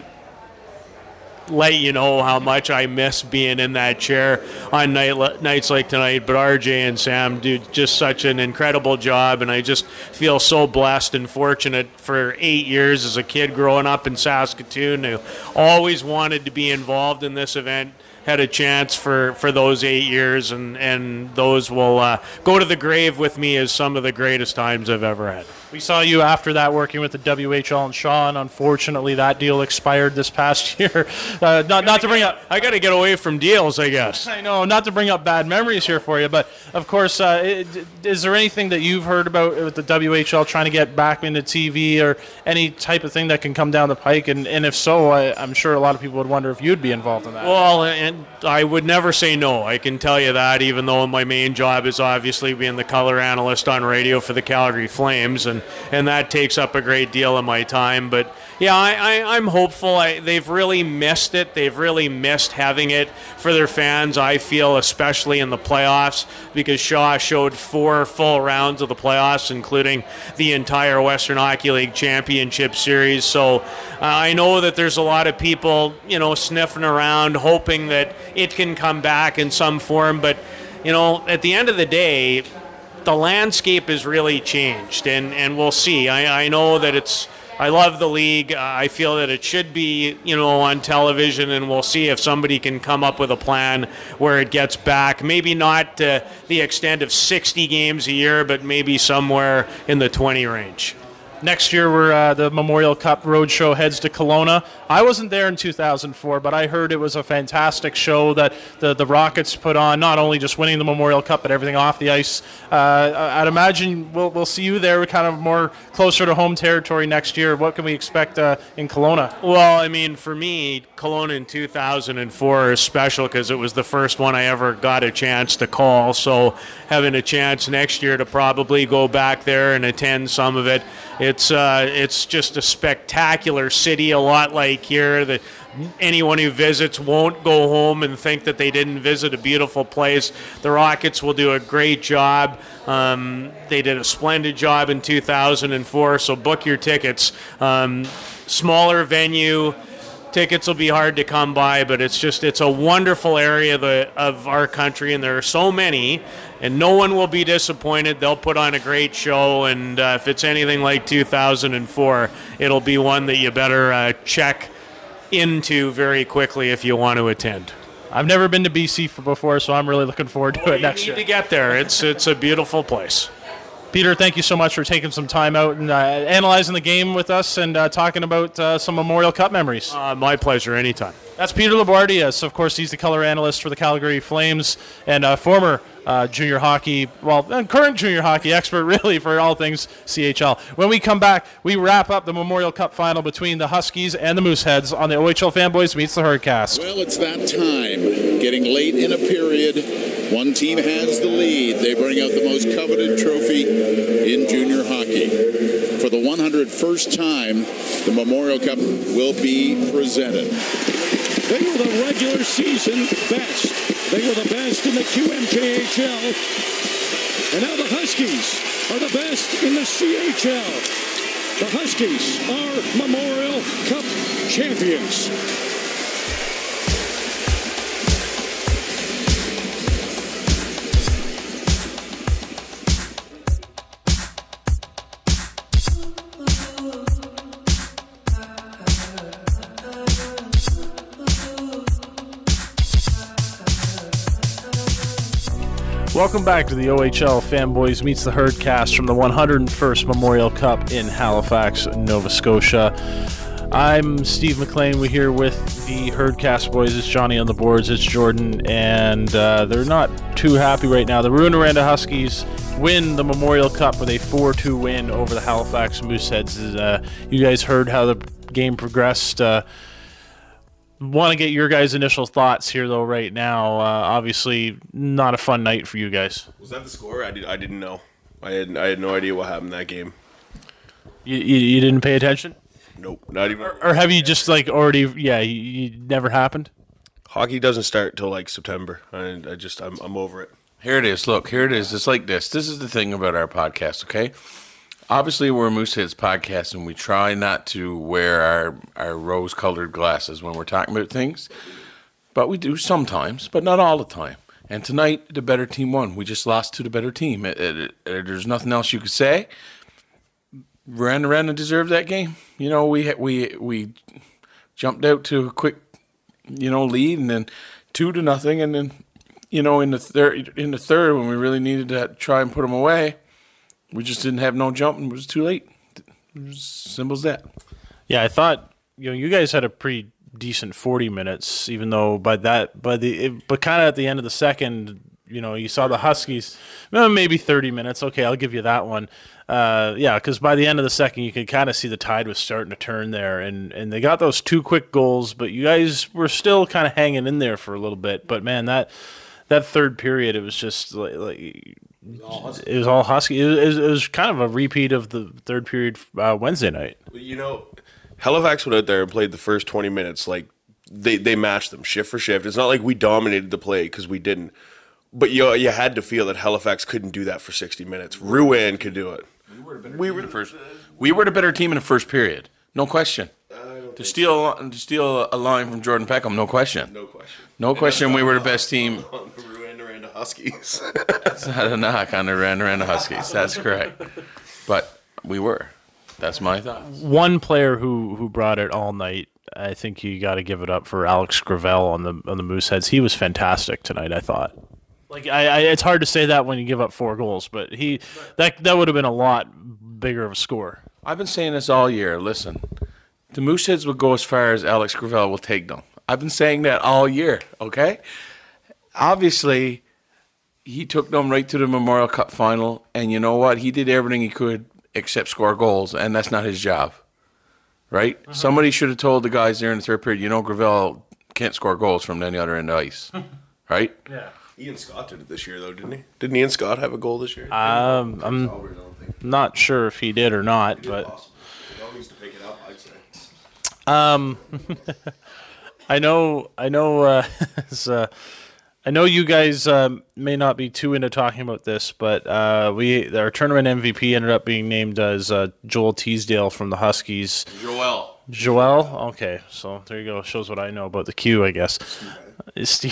Speaker 9: let you know how much I miss being in that chair on nights like tonight. But RJ and Sam do just such an incredible job, and I just feel so blessed and fortunate for 8 years as a kid growing up in Saskatoon who always wanted to be involved in this event. Had a chance for those 8 years, and those will go to the grave with me as some of the greatest times I've ever had.
Speaker 5: We saw you after that working with the WHL and Sean. Unfortunately, that deal expired this past year. Not to bring up,
Speaker 9: I got to get away from deals, I guess.
Speaker 5: I know, not to bring up bad memories here for you, but of course, is there anything that you've heard about with the WHL trying to get back into TV or any type of thing that can come down the pike? And if so, I'm sure a lot of people would wonder if you'd be involved in that.
Speaker 9: Well, and I would never say no. I can tell you that, even though my main job is obviously being the color analyst on radio for the Calgary Flames. And and that takes up a great deal of my time. But yeah, I'm hopeful. They've really missed it. They've really missed having it for their fans, I feel, especially in the playoffs, because Shaw showed 4 full rounds of the playoffs, including the entire Western Hockey League Championship Series. So I know that there's a lot of people, sniffing around, hoping that it can come back in some form. But, at the end of the day, the landscape has really changed, and we'll see. I know that I love the league. I feel that it should be, on television, and we'll see if somebody can come up with a plan where it gets back. Maybe not to the extent of 60 games a year, but maybe somewhere in the 20 range.
Speaker 5: Next year, the Memorial Cup Roadshow heads to Kelowna. I wasn't there in 2004, but I heard it was a fantastic show that the Rockets put on, not only just winning the Memorial Cup, but everything off the ice. I'd imagine we'll see you there kind of more closer to home territory next year. What can we expect in Kelowna?
Speaker 9: Well, I mean, for me, Kelowna in 2004 is special because it was the first one I ever got a chance to call. So having a chance next year to probably go back there and attend some of it, it's just a spectacular city, a lot like here. That anyone who visits won't go home and think that they didn't visit a beautiful place. The Rockets will do a great job. They did a splendid job in 2004, so book your tickets. Smaller venue. Tickets will be hard to come by, but it's a wonderful area of our country, and there are so many, and no one will be disappointed. They'll put on a great show, and if it's anything like 2004, it'll be one that you better check into very quickly if you want to attend.
Speaker 5: I've never been to BC before, so I'm really looking forward to it next year.
Speaker 9: You need to get there. It's a beautiful place.
Speaker 5: Peter, thank you so much for taking some time out and analyzing the game with us and talking about some Memorial Cup memories.
Speaker 9: My pleasure, anytime.
Speaker 5: That's Peter Labardias. Of course, he's the color analyst for the Calgary Flames and former junior hockey, and current junior hockey expert, really, for all things CHL. When we come back, we wrap up the Memorial Cup final between the Huskies and the Mooseheads on the OHL Fanboys Meets the Herdcast.
Speaker 10: Well, it's that time. Getting late in a period. One team has the lead. They bring out the most coveted trophy in junior hockey. For the 101st time, the Memorial Cup will be presented.
Speaker 1: They were the regular season best. They were the best in the QMJHL. And now the Huskies are the best in the CHL. The Huskies are Memorial Cup champions.
Speaker 5: Welcome back to the OHL Fanboys Meets the Herdcast from the 101st Memorial Cup in Halifax, Nova Scotia. I'm Steve McLean. We're here with the Herdcast boys. It's Johnny on the boards. It's Jordan, and they're not too happy right now. The Rouyn-Noranda Huskies win the Memorial Cup with a 4-2 win over the Halifax Mooseheads. You guys heard how the game progressed. Want to get your guys' initial thoughts here, though, right now. Obviously, not a fun night for you guys.
Speaker 11: Was that the score? I didn't know. I had no idea what happened in that game.
Speaker 5: You didn't pay attention?
Speaker 11: Nope, not even.
Speaker 5: Or have you just already? Yeah, you never happened.
Speaker 11: Hockey doesn't start till September, and I'm over it.
Speaker 12: Here it is. Look, here it is. It's like this. This is the thing about our podcast, okay? Obviously, we're a Mooseheads podcast, and we try not to wear our rose-colored glasses when we're talking about things. But we do sometimes, but not all the time. And tonight, the better team won. We just lost to the better team. There's nothing else you could say. Rouyn-Noranda deserved that game. You know, we jumped out to a quick, lead, and then 2-0, and then, in the third, when we really needed to try and put them away, we just didn't have no jump, and it was too late. It was simple as that.
Speaker 5: Yeah, I thought you guys had a pretty decent 40 minutes, even though but kind of at the end of the second, you saw the Huskies maybe 30 minutes. Okay, I'll give you that one. Because by the end of the second, you could kind of see the tide was starting to turn there, and they got those 2 quick goals, but you guys were still kind of hanging in there for a little bit. But man, that third period, it was just like It was all Husky. It was kind of a repeat of the third period Wednesday night.
Speaker 11: Halifax went out there and played the first 20 minutes like they matched them shift for shift. It's not like we dominated the play because we didn't. But you had to feel that Halifax couldn't do that for 60 minutes. Rouen could do it.
Speaker 12: We were the better team in the first period. No question. To steal a line from Jordan Peckham, no question. No question we were the best team.
Speaker 11: The Rouyn-Noranda Huskies.
Speaker 12: That's not a knock on the Rouyn-Noranda Huskies. That's correct. But we were. That's my thought.
Speaker 5: One player who brought it all night, I think you got to give it up for Alex Gravel on the Mooseheads. He was fantastic tonight, I thought. Like it's hard to say that when you give up 4 goals, but that would have been a lot bigger of a score.
Speaker 12: I've been saying this all year. Listen, the Mooseheads will go as far as Alex Gravel will take them. I've been saying that all year, okay? Obviously, he took them right to the Memorial Cup final, and you know what? He did everything he could except score goals, and that's not his job, right? Uh-huh. Somebody should have told the guys there in the third period, Gravel can't score goals from any other end of the ice, right?
Speaker 11: Yeah. Ian Scott did it this year, though, didn't he? Didn't Ian Scott have a goal this year?
Speaker 5: I'm not sure if he did or not, but
Speaker 11: He needs to pick it up, I'd say.
Speaker 5: I know. I know you guys may not be too into talking about this, but our tournament MVP ended up being named as Joel Teasdale from the Huskies. Joel? Okay, so there you go. Shows what I know about the Q, I guess. Steve.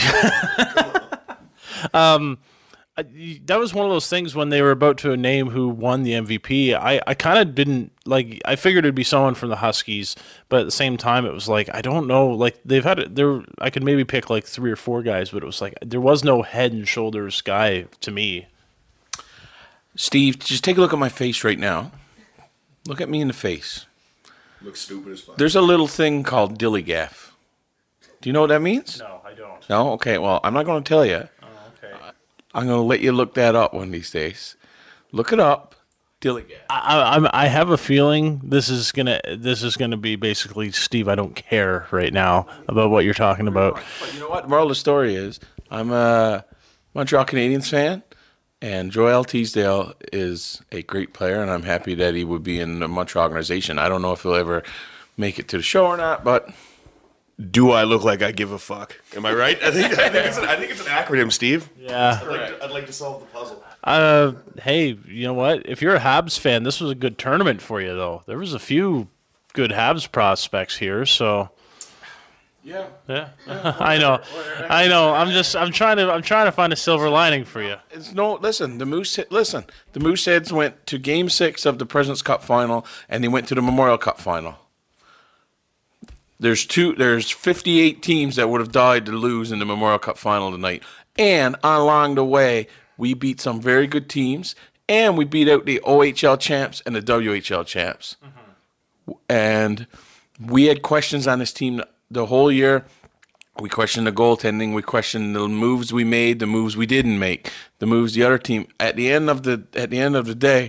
Speaker 5: That was one of those things when they were about to name who won the MVP. I kind of didn't I figured it'd be someone from the Huskies, but at the same time it was like, I don't know, like they've had it there. I could maybe pick like 3 or 4 guys, but it was like there was no head and shoulders guy to me.
Speaker 12: Steve, just take a look at my face right now. Look at me in the face.
Speaker 11: Looks stupid as fuck.
Speaker 12: There's a little thing called dillygaff. Do you know what that means?
Speaker 5: No, I don't.
Speaker 12: No? Okay, well, I'm not going to tell you. I'm going to let you look that up one of these days. Look it up. Dillygaff.
Speaker 5: I have a feeling this is gonna be basically, Steve, I don't care right now about what you're talking about.
Speaker 12: But you know what? Moral of the story is I'm a Montreal Canadiens fan, and Joel Teasdale is a great player, and I'm happy that he would be in the Montreal organization. I don't know if he'll ever make it to the show or not, but...
Speaker 11: Do I look like I give a fuck? Am I right? I think it's an acronym, Steve.
Speaker 5: Yeah.
Speaker 11: I'd like to solve the puzzle.
Speaker 5: Hey, you know what? If you're a Habs fan, this was a good tournament for you, though. There was a few good Habs prospects here, so.
Speaker 12: Yeah.
Speaker 5: I know. I'm trying to find a silver lining for you.
Speaker 12: Listen. The Mooseheads went to Game 6 of the President's Cup final, and they went to the Memorial Cup final. There's 58 teams that would have died to lose in the Memorial Cup final tonight. And along the way, we beat some very good teams, and we beat out the OHL champs and the WHL champs. Mm-hmm. And we had questions on this team the whole year. We questioned the goaltending. We questioned the moves we made, the moves we didn't make, the moves the other team. At the end of the day,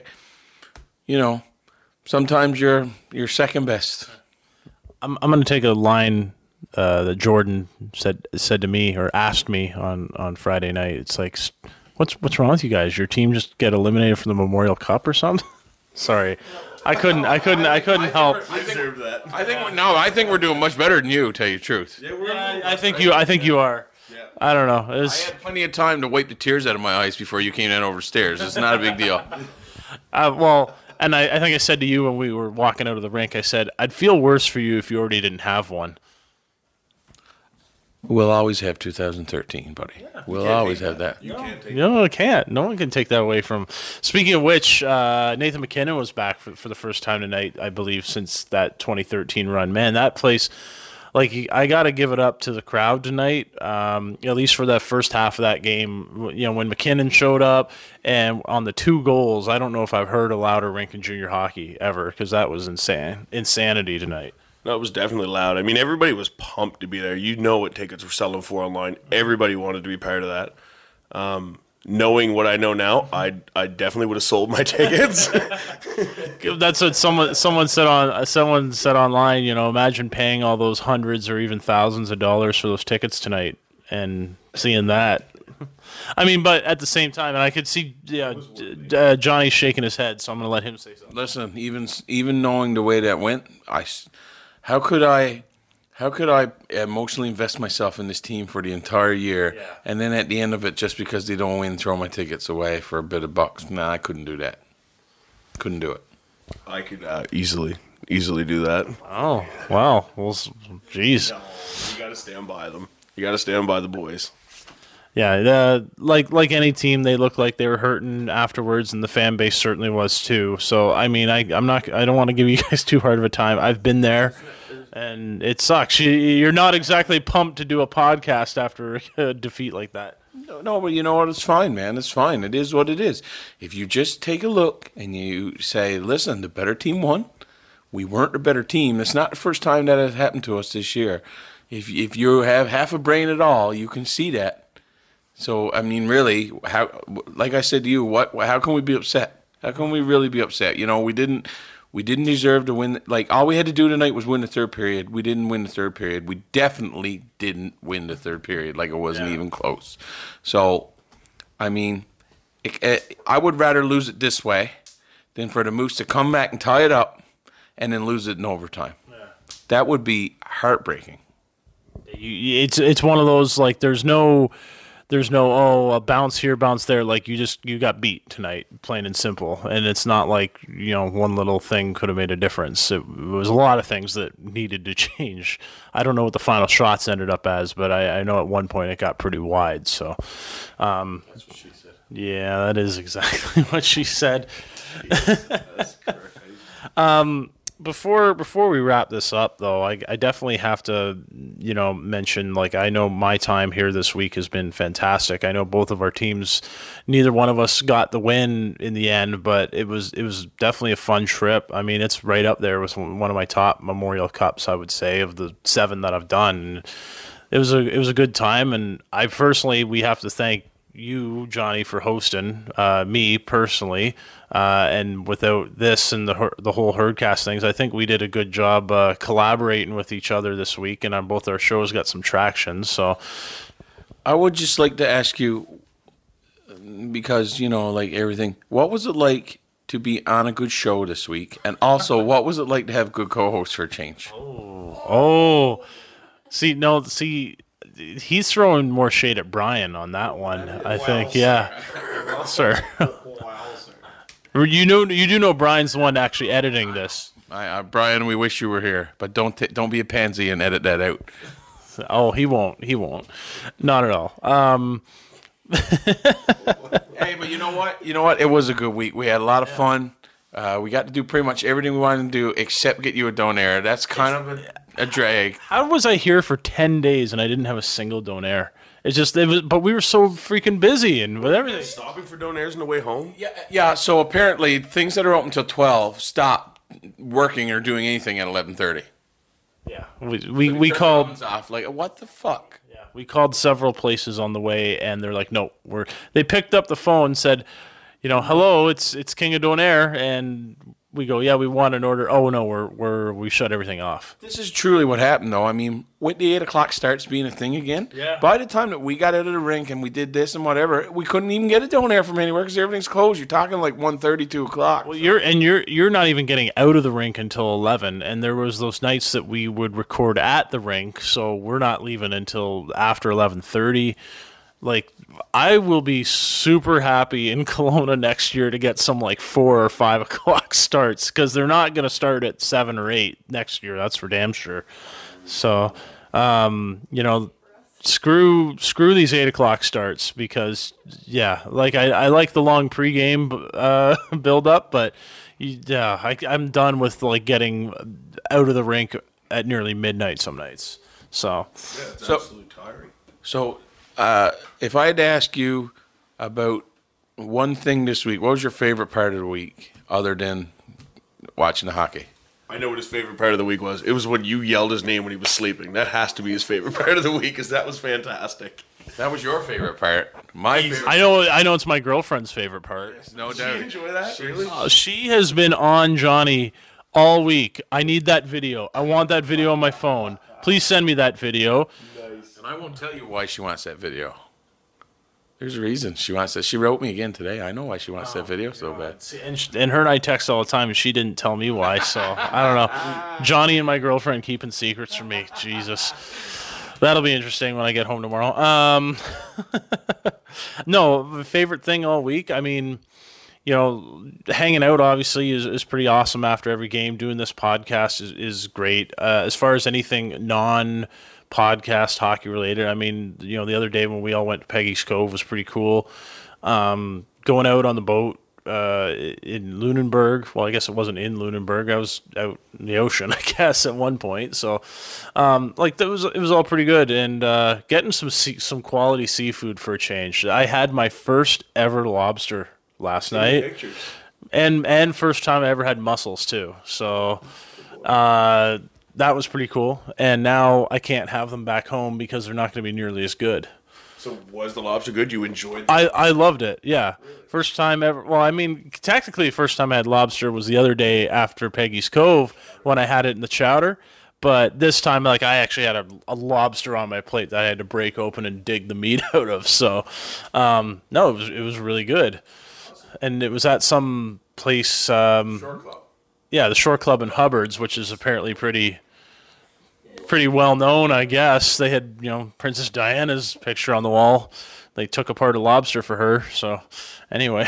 Speaker 12: sometimes you're second best.
Speaker 5: I'm going to take a line that Jordan said to me or asked me on Friday night. It's like, what's wrong with you guys? Your team just get eliminated from the Memorial Cup or something? Sorry, I couldn't help.
Speaker 11: I deserve that.
Speaker 12: I think we're doing much better than you. Tell you the truth.
Speaker 5: Yeah, I think you are. Yeah. I don't know.
Speaker 12: I had plenty of time to wipe the tears out of my eyes before you came in over the stairs. It's not a big deal.
Speaker 5: And I think I said to you when we were walking out of the rink, I said, I'd feel worse for you if you already didn't have one.
Speaker 12: We'll always have 2013, buddy. Yeah, we'll always have that.
Speaker 5: I can't. No one can take that away from. Speaking of which, Nathan MacKinnon was back for the first time tonight, I believe, since that 2013 run. Man, that place... I got to give it up to the crowd tonight, at least for that first half of that game. When MacKinnon showed up and on the 2 goals, I don't know if I've heard a louder rink in junior hockey ever, because that was insanity tonight.
Speaker 11: No, it was definitely loud. I mean, everybody was pumped to be there. You know what tickets were selling for online. Everybody wanted to be part of that. Knowing what I know now, I definitely would have sold my tickets.
Speaker 5: That's what someone said online. Imagine paying all those hundreds or even thousands of dollars for those tickets tonight and seeing that. I mean, but at the same time, and I could see Johnny shaking his head, so I'm going to let him say something.
Speaker 12: Listen, even knowing the way that went, how could I emotionally invest myself in this team for the entire year, and then at the end of it, just because they don't win, throw my tickets away for a bit of bucks? Nah, I couldn't do that. Couldn't do it.
Speaker 11: I could easily do that.
Speaker 5: Oh, wow. Well, jeez.
Speaker 11: No, you got to stand by them. You got to stand by the boys.
Speaker 5: Yeah, like any team, they looked like they were hurting afterwards, and the fan base certainly was too. So, I mean, I don't want to give you guys too hard of a time. I've been there, and it sucks. You're not exactly pumped to do a podcast after a defeat like that.
Speaker 12: No, but you know what? It's fine, man. It's fine. It is what it is. If you just take a look and you say, listen, the better team won. We weren't the better team. It's not the first time that has happened to us this year. If you have half a brain at all, you can see that. So, I mean, really, like I said to you, how can we be upset? How can we really be upset? You know, we didn't deserve to win. Like, all we had to do tonight was win the third period. We didn't win the third period. We definitely didn't win the third period. Like, it wasn't even close. So, I mean, I would rather lose it this way than for the Moose to come back and tie it up and then lose it in overtime. Yeah. That would be heartbreaking.
Speaker 5: It's one of those, like, there's no a bounce here, bounce there. Like, you got beat tonight, plain and simple. And it's not like, one little thing could have made a difference. It was a lot of things that needed to change. I don't know what the final shots ended up as, but I know at one point it got pretty wide. So,
Speaker 11: that's what she said.
Speaker 5: Yeah, that is exactly what she said.
Speaker 11: That's correct.
Speaker 5: Before we wrap this up, though, I definitely have to, mention, like, I know my time here this week has been fantastic. I know both of our teams, neither one of us got the win in the end, but it was definitely a fun trip. I mean, it's right up there with one of my top Memorial Cups, I would say, of the 7 that I've done. It was a good time, and we have to thank you, Johnny, for hosting me personally, and without this and the whole Herdcast things, I think we did a good job collaborating with each other this week, and on both our shows got some traction. So
Speaker 12: I would just like to ask you, because like everything, what was it like to be on a good show this week, and also what was it like to have good co-hosts for a change?
Speaker 5: See, he's throwing more shade at Brian on that one, I think. Yeah, sir. You do know Brian's the one actually editing this.
Speaker 12: Brian, we wish you were here, but don't be a pansy and edit that out.
Speaker 5: Oh, he won't. Not at all.
Speaker 12: Hey, but you know what? It was a good week. We had a lot of fun. We got to do pretty much everything we wanted to do except get you a donaire. That's kind of a drag.
Speaker 5: How was I here for 10 days and I didn't have a single donaire? But we were so freaking busy and with everything.
Speaker 11: Stopping for donaires on the way home?
Speaker 12: Yeah. So apparently things that are open until 12 stop working or doing anything at 11:30.
Speaker 5: Yeah. We called
Speaker 12: off. Like, what the fuck?
Speaker 5: Yeah. We called several places on the way and they're like, no, they picked up the phone and said, hello, it's King of Donaire, and we go, yeah, we want an order. Oh no, we shut everything off.
Speaker 12: This is truly what happened, though. I mean, when the 8 o'clock starts being a thing again,
Speaker 5: yeah.
Speaker 12: By the time that we got out of the rink and we did this and whatever, we couldn't even get a donaire from anywhere because everything's closed. You're talking like 1:30, 2 o'clock.
Speaker 5: Well, you're not even getting out of the rink until 11, and there was those nights that we would record at the rink, so we're not leaving until after 11:30. Like, I will be super happy in Kelowna next year to get some like 4 or 5 o'clock starts, because they're not going to start at 7 or 8 next year. That's for damn sure. So, screw these 8 o'clock starts, because like I like the long pregame build up, but I'm done with like getting out of the rink at nearly midnight some nights. So
Speaker 11: it's absolutely tiring.
Speaker 12: So. If I had to ask you about one thing this week, what was your favorite part of the week other than watching the hockey?
Speaker 11: I know what his favorite part of the week was. It was when you yelled his name when he was sleeping. That has to be his favorite part of the week, because that was fantastic.
Speaker 12: That was your favorite part. My favorite.
Speaker 5: I know it's my girlfriend's favorite part.
Speaker 12: Yes, no doubt.
Speaker 11: Did you enjoy that? Really?
Speaker 5: She has been on Johnny all week. I need that video. I want that video on my phone. Please send me that video.
Speaker 12: And I won't tell you why she wants that video. There's a reason she wants that. She wrote me again today. I know why she wants that video so bad.
Speaker 5: And her and I text all the time, and she didn't tell me why. So I don't know. Johnny and my girlfriend keeping secrets from me. Jesus, that'll be interesting when I get home tomorrow. No, favorite thing all week. I mean, hanging out obviously is pretty awesome after every game. Doing this podcast is great. As far as anything non-podcast hockey related, I mean, the other day when we all went to Peggy's Cove was pretty cool. Going out on the boat in Lunenburg. Well, I guess it wasn't in Lunenburg. I was out in the ocean, I guess, at one point. So, it was all pretty good, and getting some quality seafood for a change. I had my first ever lobster last night, and first time I ever had mussels too. So that was pretty cool. And now I can't have them back home because they're not going to be nearly as good.
Speaker 11: So was the lobster good? You enjoyed it?
Speaker 5: I loved it. Yeah, first time ever. Well, I mean, technically, the first time I had lobster was the other day after Peggy's Cove when I had it in the chowder. But this time, I actually had a lobster on my plate that I had to break open and dig the meat out of. So, no, it was really good. And it was at some place.
Speaker 12: Shore Club.
Speaker 5: Yeah, the Shore Club in Hubbard's, which is apparently pretty well known, I guess. They had, Princess Diana's picture on the wall. They took apart a lobster for her. So, anyway,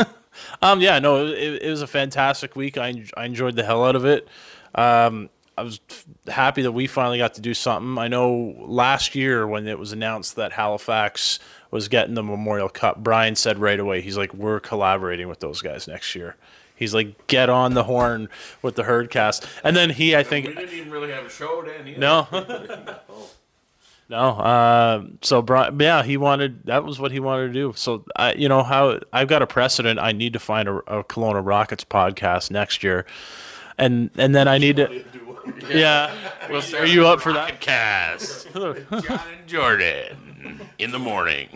Speaker 5: it was a fantastic week. I enjoyed the hell out of it. I was happy that we finally got to do something. I know last year when it was announced that Halifax was getting the Memorial Cup, Brian said right away, he's like, we're collaborating with those guys next year. He's like, get on the horn with the Herdcast. And then we
Speaker 12: didn't even really have a show then either.
Speaker 5: No. No. So Brian, that was what he wanted to do. So I've got a precedent. I need to find a Kelowna Rockets podcast next year. And then I need to. Yeah. Well, are you up for that?
Speaker 12: Cast. John and Jordan in the morning.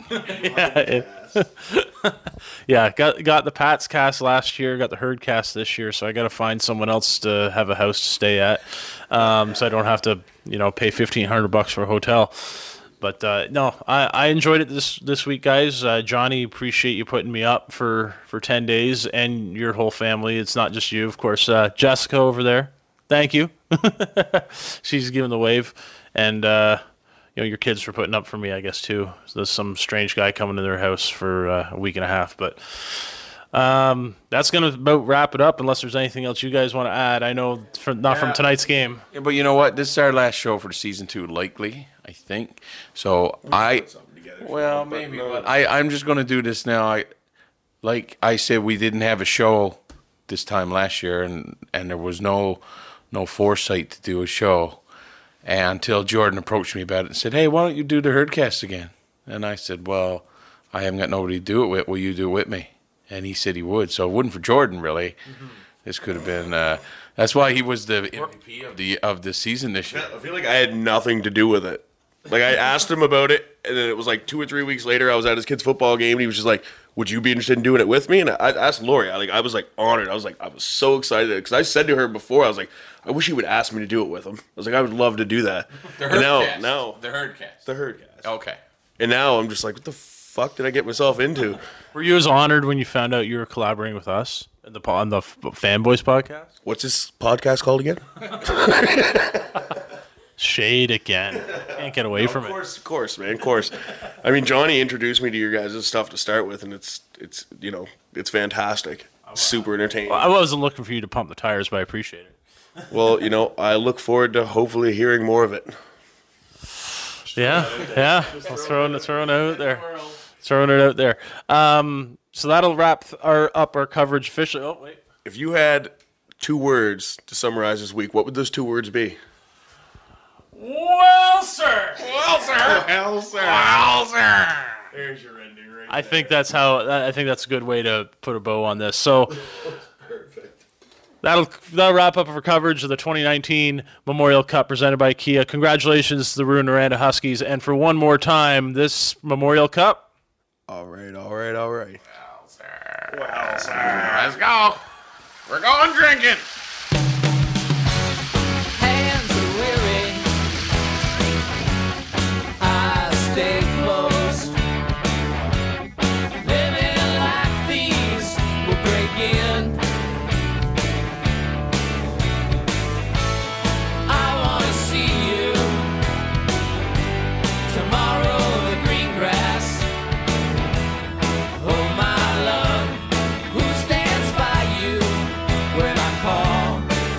Speaker 5: Yeah. Got the Pats cast last year. Got the Herd cast this year. So I got to find someone else to have a house to stay at, so I don't have to pay $1,500 for a hotel. But no, I enjoyed it this week, guys. Johnny, appreciate you putting me up for 10 days, and your whole family. It's not just you, of course. Jessica over there, thank you. She's giving the wave, and your kids for putting up for me, I guess too. So there's some strange guy coming to their house for a week and a half, but that's gonna about wrap it up. Unless there's anything else you guys want to add. I know from tonight's game.
Speaker 12: Yeah, but you know what? This is our last show for season 2, likely. I think so. Maybe. But I'm just going to do this now. Like I said, we didn't have a show this time last year, and there was no foresight to do a show. And until Jordan approached me about it and said, "Hey, why don't you do the Herdcast again?" And I said, "Well, I haven't got nobody to do it with. Will you do it with me?" And he said he would. So it wasn't for Jordan, really. Mm-hmm. This could have been. That's why he was the MVP of the season this year.
Speaker 11: I feel like I had nothing to do with it. Like, I asked him about it, and then it was like 2 or 3 weeks later, I was at his kid's football game, and he was just like, would you be interested in doing it with me? And I asked Lori. I was like honored. I was so excited because I said to her before, I was like, I wish he would ask me to do it with him. I was like, I would love to do that.
Speaker 12: The Herdcast.
Speaker 11: The Herdcast.
Speaker 12: Okay.
Speaker 11: And now I'm just like, what the fuck did I get myself into?
Speaker 5: Were you as honored when you found out you were collaborating with us on the Fanboys podcast?
Speaker 11: What's this podcast called again?
Speaker 5: Shade again. Can't get away from it.
Speaker 11: Of course, man. Of course. I mean, Johnny introduced me to your guys' stuff to start with, and it's fantastic. Super entertaining.
Speaker 5: Well, I wasn't looking for you to pump the tires, but I appreciate it.
Speaker 11: Well, I look forward to hopefully hearing more of it.
Speaker 5: Yeah. Throwing it out there. Throwing it out there. So that'll wrap up our coverage officially. Oh, wait.
Speaker 11: If you had 2 words to summarize this week, what would those 2 words be?
Speaker 5: Well, sir.
Speaker 12: There's your ending right
Speaker 5: I think that's a good way to put a bow on this. So
Speaker 11: Perfect.
Speaker 5: That'll wrap up our coverage of the 2019 Memorial Cup presented by Kia. Congratulations to the Rouyn-Noranda Huskies, and for one more time, this Memorial Cup.
Speaker 11: All right.
Speaker 12: Well, sir. Let's go. We're going drinking.
Speaker 13: Hands are weary. I stay close. again. I wanna see you tomorrow in the green grass. Oh my love, who stands by you when I call?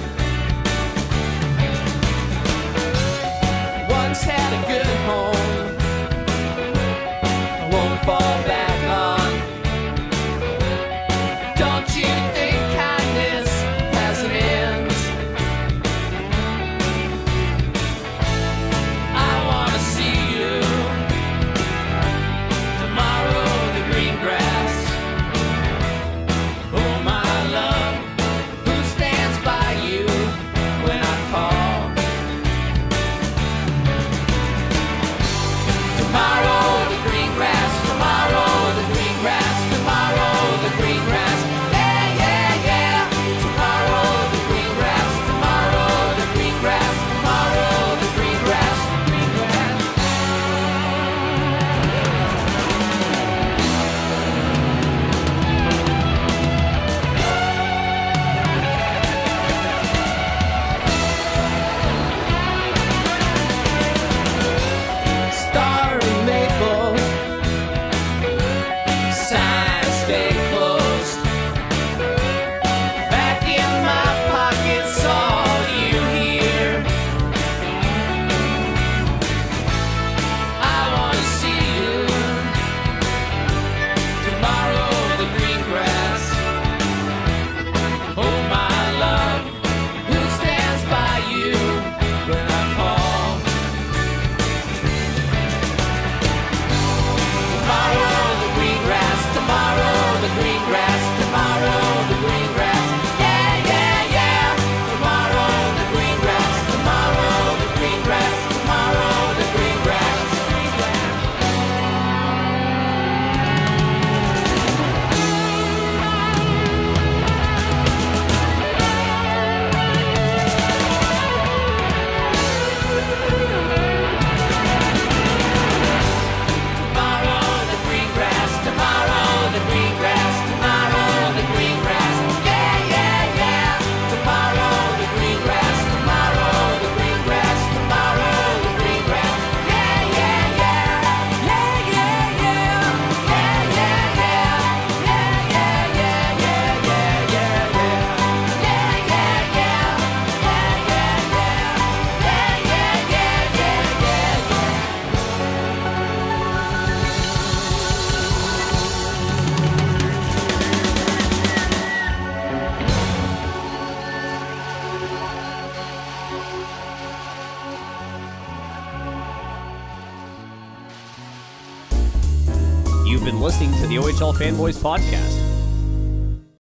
Speaker 13: Once had a good home, I won't fall back on. Don't you think kindness has an end? I wanna see you tomorrow in the green grass. Oh my love, who stands by you when I call? Tomorrow the green grass, tomorrow the green grass, tomorrow the green grass. Yeah, yeah, yeah. Tomorrow the green grass, tomorrow the green grass, tomorrow the green grass, the green grass. Starry maple, signs stay closed. Back in my pockets, all you hear. I wanna see you tomorrow, the green grass. Oh my love, who stands by you when I call? Tomorrow the green grass, tomorrow the green grass, tomorrow the green grass. Yeah, yeah, yeah. Tomorrow the green grass, tomorrow the green grass, tomorrow the green grass, the green grass. Tomorrow the green grass, tomorrow the green grass, tomorrow the green grass. Yeah, yeah, yeah. Tomorrow the green grass, tomorrow the green grass, tomorrow the green grass. Yeah, yeah, yeah. Yeah, yeah, yeah. Yeah, yeah, yeah. Yeah, yeah, yeah, yeah, yeah, yeah, yeah. Yeah, yeah, yeah. Yeah, yeah, yeah. Yeah, yeah, yeah, yeah, yeah, yeah.
Speaker 2: You've been listening to the OHL Fanboys Podcast.